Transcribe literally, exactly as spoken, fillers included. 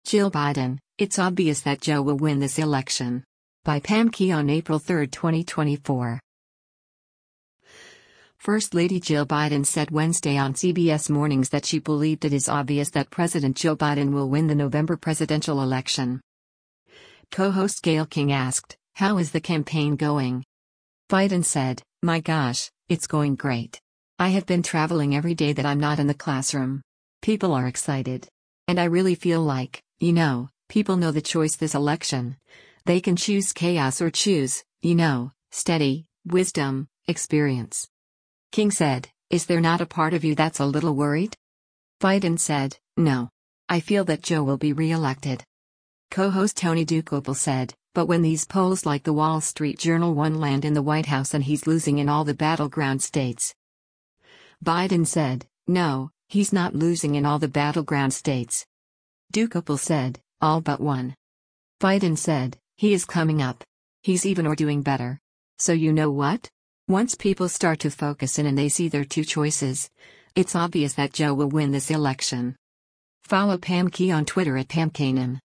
Jill Biden, it's obvious that Joe will win this election. By Pam Key on April third, twenty twenty-four. First Lady Jill Biden said Wednesday on C B S Mornings that she believed it is obvious that President Joe Biden will win the November presidential election. Co-host Gayle King asked, "How is the campaign going?" Biden said, "My gosh, it's going great. I have been traveling every day that I'm not in the classroom. People are excited. And I really feel like, you know, people know the choice this election. They can choose chaos or choose, you know, steady, wisdom, experience." King said, "Is there not a part of you that's a little worried?" Biden said, "No. I feel that Joe will be re-elected." Co-host Tony Dokoupil said, "But when these polls like the Wall Street Journal one land in the White House and he's losing in all the battleground states." Biden said, "No, he's not losing in all the battleground states." Dokoupil said, "All but one." Biden said, "He is coming up. He's even or doing better. So you know what? Once people start to focus in and they see their two choices, it's obvious that Joe will win this election." Follow Pam Key on Twitter at Pam Kanan.